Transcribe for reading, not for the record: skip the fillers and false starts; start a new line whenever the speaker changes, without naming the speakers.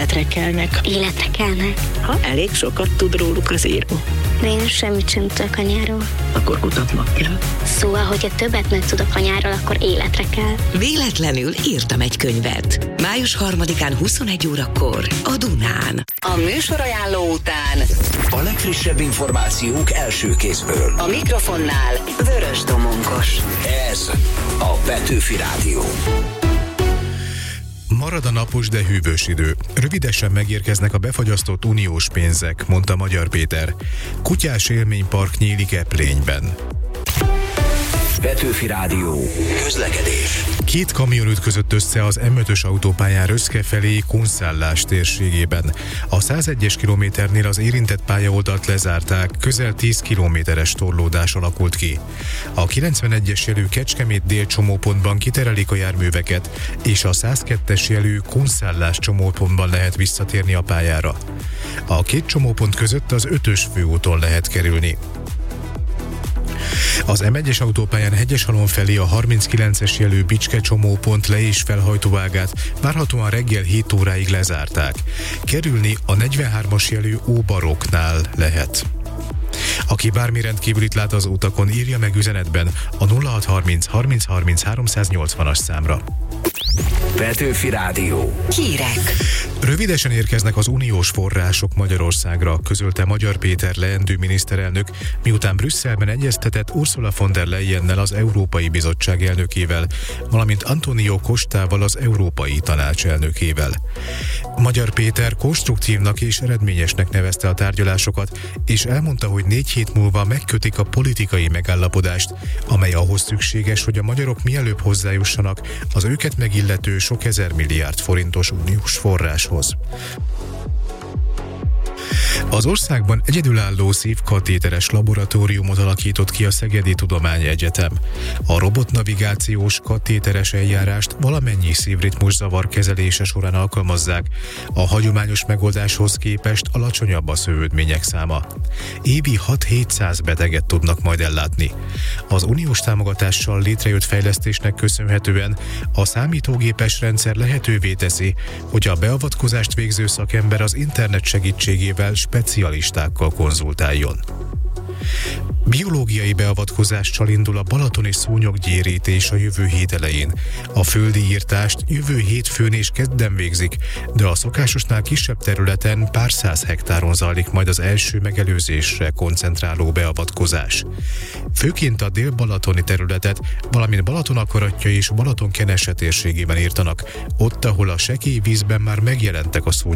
életre kelnek.
Életre kelnek?
Ha elég sokat tud róluk az író.
De én semmit sem tudok anyáról.
Akkor kutatnom kell.
Szóval, hogyha többet megtudok anyáról, akkor életre kell.
Véletlenül írtam egy könyvet. Május 3-án 21 órakor a Dunán. A műsorajánló után
a legfrissebb információk első kézből.
a mikrofonnál Vörös Domonkos.
Ez a Petőfi Rádió.
Marad a napos, de hűvös idő. Rövidesen megérkeznek a befagyasztott uniós pénzek, mondta Magyar Péter. Kutyás élménypark nyílik Eplényben.
Petőfi Rádió. Közlekedés.
2 kamion ütközött össze az M5-ös autópályán Röszke felé Kunszellás térségében. A 101-es kilométernél az érintett pályaoldalt lezárták, közel 10 kilométeres torlódás alakult ki. A 91-es jelű Kecskemét dél csomópontban kiterelik a járműveket, és a 102-es jelű Kunszellás csomópontban lehet visszatérni a pályára. A 2 csomópont között az 5-ös főúton lehet kerülni. Az M1-es autópályán Hegyeshalom felé a 39-es jelű Bicske csomópont le- és felhajtóágát várhatóan reggel 7 óráig lezárták. Kerülni a 43-as jelű Óbaroknál lehet. Aki bármi rendkívülit lát az utakon, írja meg üzenetben a 0630 30 30 380-as számra.
Petőfi Rádió.
Hírek.
Rövidesen érkeznek az uniós források Magyarországra, közölte Magyar Péter leendő miniszterelnök, miután Brüsszelben egyeztetett Ursula von der Leyennel, az Európai Bizottság elnökével, valamint Antonio Costával, az Európai Tanács elnökével. Magyar Péter konstruktívnak és eredményesnek nevezte a tárgyalásokat, és elmondta, hogy 4 hét múlva megkötik a politikai megállapodást, amely ahhoz szükséges, hogy a magyarok mielőbb hozzájussanak az őket megillető sok ezer milliárd forintos uniós forráshoz. Az országban egyedülálló szívkatéteres laboratóriumot alakított ki a Szegedi Tudományegyetem. A robotnavigációs katéteres eljárást valamennyi szívritmuszavar kezelése során alkalmazzák, a hagyományos megoldáshoz képest alacsonyabb a szövődmények száma. Évi 6-700 beteget tudnak majd ellátni. Az uniós támogatással létrejött fejlesztésnek köszönhetően a számítógépes rendszer lehetővé teszi, hogy a beavatkozást végző szakember az internet segítségével specialistákkal konzultáljon. Biológiai beavatkozással indul a balatoni szúnyoggyérítés a jövő hét elején. A földi írtást jövő hétfőn és kedden végzik, de a szokásosnál kisebb területen pár száz hektáron zajlik majd az első megelőzésre koncentráló beavatkozás. Főként a dél-balatoni területet, valamint Balatonakaratja és Balatonkenese térségében írtanak, ott, ahol a sekély vízben már megjelentek a szúnyoggyérítés